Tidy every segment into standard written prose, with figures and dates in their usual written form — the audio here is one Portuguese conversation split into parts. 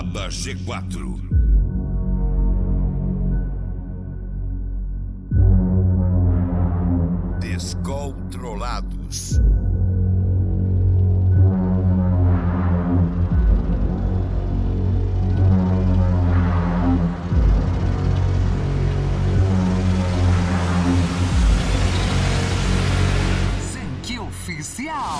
Balada G4. Descontrolados. Zenki Oficial.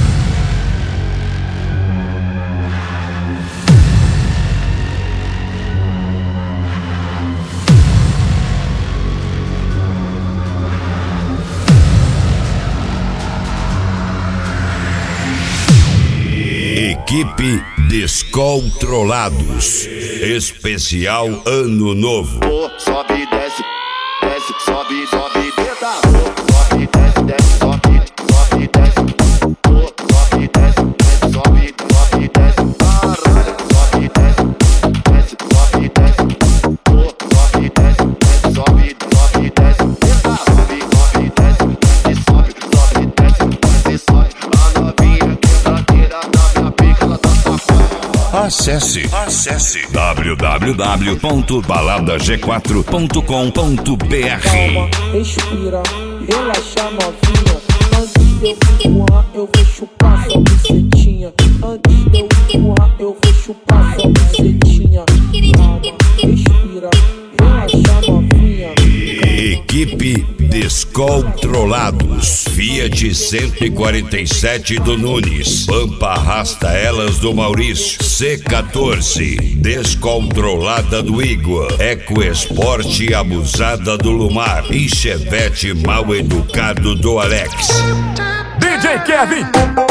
Equipe Descontrolados. Especial Ano Novo. Sobe, desce, desce, sobe, sobe, tenta. Sobe, desce, desce, sobe, sobe, desce. Sobe, desce, desce, sobe, sobe, desce. Caralho, sobe, desce, desce, sobe, desce. Sobe, desce, desce, sobe, sobe, desce. Tenta. Sobe, sobe, desce, desce, sobe, sobe, desce, desce, sobe. A novinha quebradeira na minha pica, ela tá safada. Acesse www.baladag4.com.br. Calma, respira, relaxa novinha. Antes de eu empurrar, eu vou chupar sua bucetinha. Antes de eu empurrar, eu vou chupar sua bucetinha. Calma, respira, relaxa novinha. Equipe Descontrolados. Fiat 147 do Nunes. Pampa Arrasta Elas do Maurício. C14 Descontrolada do Igor. EcoSport Abusada do Lumar. E Chevette Mal Educado do Alex. DJ Kevin!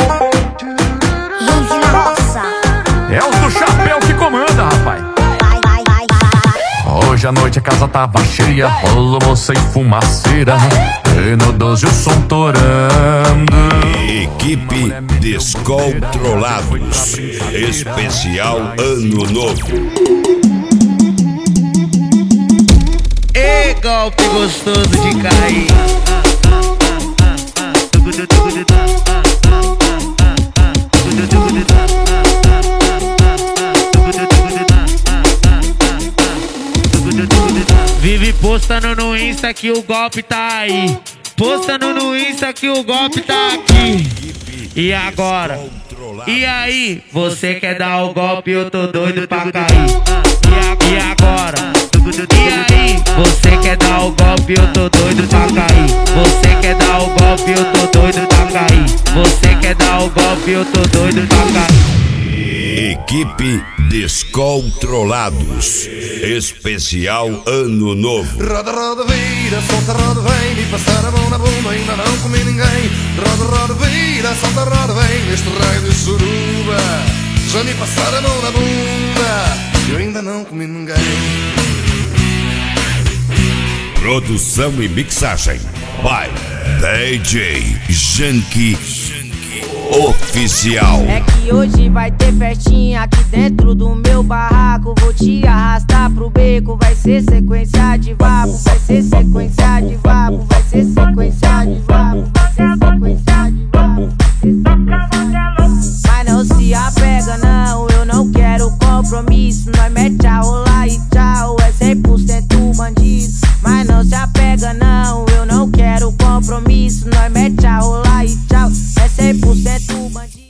Gente na roça. É os do chapéu que comanda, rapaz. Hoje à noite a casa tava cheia, rolou moça e fumaceira. E no 12 o som torando. Equipe Descontrolados. Especial Ano Novo. E golpe gostoso de cair. Vive postando no Insta que o golpe tá aí. Postando no Insta que o golpe tá aqui. E agora? E aí? Você quer dar o golpe? Eu tô doido pra cair. E agora? E aí? Você quer dar o golpe? Eu tô doido pra cair. Você quer dar o golpe? Eu tô doido pra cair. Você quer dar o golpe? Eu tô doido pra cair. Equipe Descontrolados. Especial Ano Novo. Roda, roda, vira, solta, roda, vem. Me passar a mão na bunda, ainda não comi ninguém. Roda, roda, vira, solta, roda, vem. Neste raio de suruba, já me passaram a mão na bunda, eu ainda não comi ninguém. Produção e mixagem by DJ Zenki Oficial. É que hoje vai ter festinha aqui dentro do meu barraco. Vou te arrastar pro beco. Vai ser sequência de vapo. Vai ser sequência de vapo. Vai ser sequência de vapo. Vai ser sequência de vapo. Mas não se apega não, eu não quero compromisso. Nós mete a rolar e tchau, é 100% bandido. Mas não se apega não, eu não quero compromisso. Nós mete a rolar e tchau, é 100% bandido.